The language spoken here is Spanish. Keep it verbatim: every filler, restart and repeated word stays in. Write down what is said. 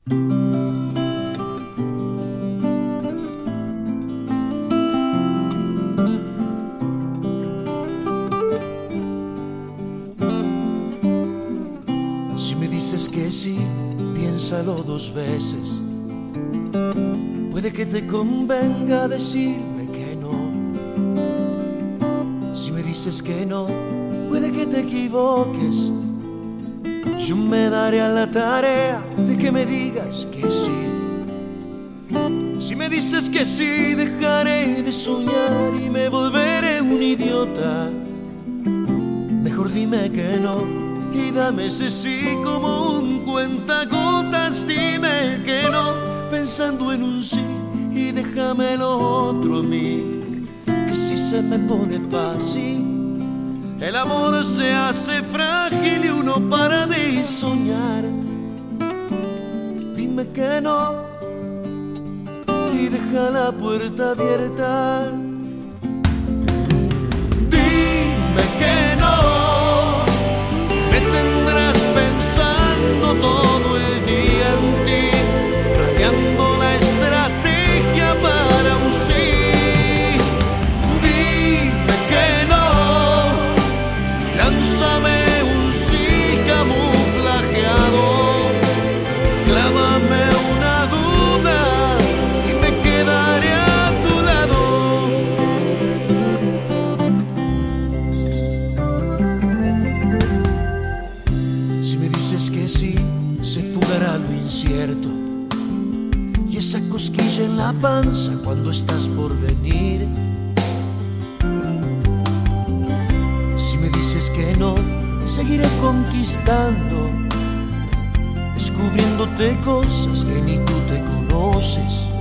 Si me dices que sí, piénsalo dos veces. Puede que te convenga decirme que no. Si me dices que no, puede que te equivoques. Yo me daré a la tarea de que me digas que sí. Si me dices que sí, dejaré de soñar y me volveré un idiota. Mejor dime que no y dame ese sí como un cuentagotas. Dime que no pensando en un sí y déjame lo otro a mí, que si se me pone fácil el amor se hace frágil y uno para de soñar. Dime que no y deja la puerta abierta. Dime que no, me tendrás pensando todo el día en ti, planeando la estrategia para un sí. Dime que no, lánzame un sí camuflajeado, clávame una duda y me quedaré a tu lado. Si me dices que sí, se fugará lo incierto y esa cosquilla en la panza cuando estás por venir. Si me dices que no, seguiré conquistando, descubriéndote cosas que ni tú te conoces.